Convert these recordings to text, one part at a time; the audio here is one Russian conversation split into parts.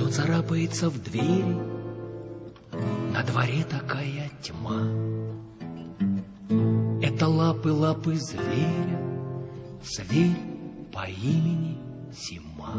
царапается в двери. На дворе такая тьма. Это лапы зверя, зверь по имени Зима.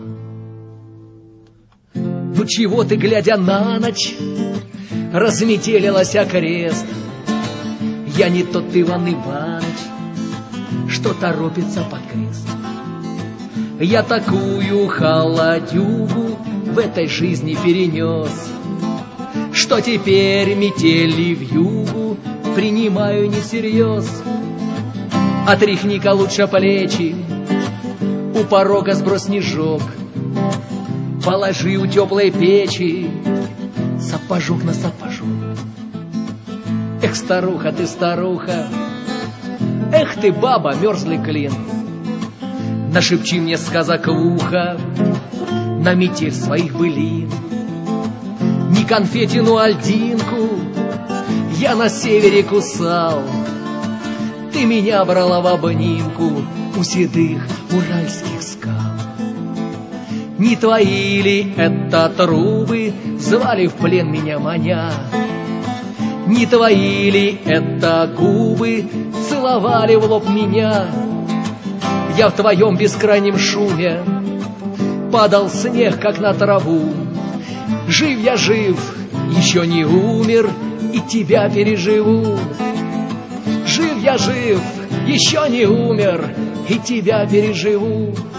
Ну чего ты, глядя на ночь, разметелилась окрест? Я не тот Иван Иваныч, что торопится под крест. Я такую холодюгу в этой жизни перенес, что теперь метели вьюгу принимаю не всерьез. Отряхни-ка лучше плечи, у порога сбрось снежок, положи у теплой печи сапожок на сапожок. Эх, старуха ты, старуха, эх ты, баба, мерзлый клин, нашепчи мне сказок в ухо на метель своих былин. Не конфетину альдинку я на севере кусал, ты меня брала в обнимку у седых уральских скал. Не твои ли это трубы звали в плен меня маня? Не твои ли это губы целовали в лоб меня? Я в твоем бескрайнем шуме падал снег, как на траву. Жив я жив, еще не умер, и тебя переживу. Жив я жив, еще не умер, и тебя переживу.